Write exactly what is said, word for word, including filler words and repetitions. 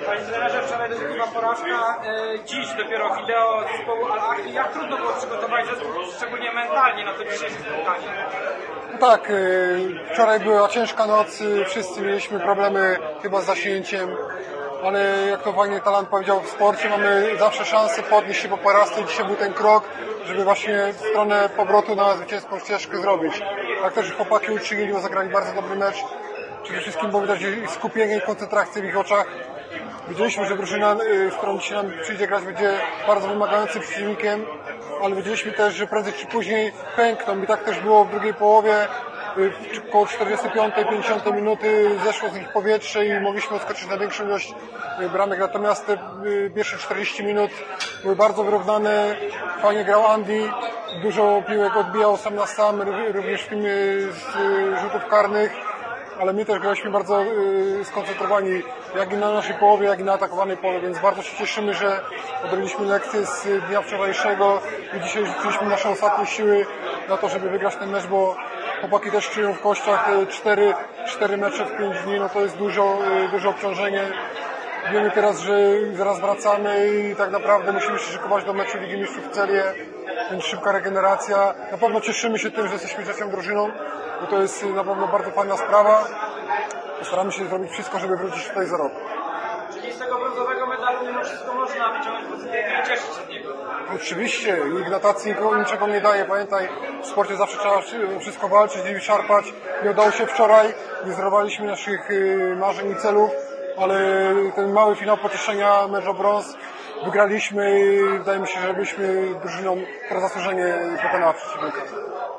Panie trenerze, wczoraj dotychczas porażka, e, dziś dopiero wideo zespołu Al-Ahli. Jak trudno było przygotować zespół, szczególnie mentalnie, na to dzisiejsze spotkanie? Tak, wczoraj była ciężka noc, wszyscy mieliśmy problemy chyba z zaśnięciem, ale jak to fajnie Talant powiedział, w sporcie mamy zawsze szansę podnieść się po porażce i dzisiaj był ten krok, żeby właśnie w stronę powrotu na zwycięską ścieżkę zrobić. Tak też chłopaki uczynili, bo zagrali bardzo dobry mecz. Przede wszystkim było widać skupienie i koncentrację w ich oczach. Wiedzieliśmy, że drużyna, z którą dzisiaj nam przyjdzie grać, będzie bardzo wymagającym przeciwnikiem, ale wiedzieliśmy też, że prędzej czy później pękną i tak też było w drugiej połowie. Około czterdziestej piątej pięćdziesiątej minuty zeszło z nich powietrze i mogliśmy odskoczyć na większą ilość bramek, natomiast te pierwsze czterdzieści minut były bardzo wyrównane. Fajnie grał Andy, dużo piłek odbijał sam na sam, również w tym z rzutów karnych, ale my też graliśmy bardzo skoncentrowani, jak i na naszej połowie, jak i na atakowanej połowie, więc bardzo się cieszymy, że odrobiliśmy lekcje z dnia wczorajszego i dzisiaj rzuciliśmy nasze ostatnie siły na to, żeby wygrać ten mecz, bo chłopaki też czują w kościach cztery, cztery mecze w pięć dni, no to jest dużo, duże obciążenie. Wiemy teraz, że zaraz wracamy i tak naprawdę musimy się szykować do meczu Ligi Mistrzów w Celię, więc szybka regeneracja. Na pewno cieszymy się tym, że jesteśmy trzecią drużyną, bo to jest na pewno bardzo fajna sprawa. Staramy się zrobić wszystko, żeby wrócić tutaj za rok. Czyli z tego brązowego medalu mimo wszystko można wyciągnąć pozytywnie i cieszyć się z niego. Oczywiście, nikt na tacy niczego nie daje. Pamiętaj, w sporcie zawsze trzeba wszystko walczyć i szarpać. Nie udało się wczoraj, nie zrealizowaliśmy naszych marzeń i celów, ale ten mały finał pocieszenia, mecz o brąz, wygraliśmy i wydaje mi się, że byliśmy drużyną, która zasłużenie pokonała przeciwnika.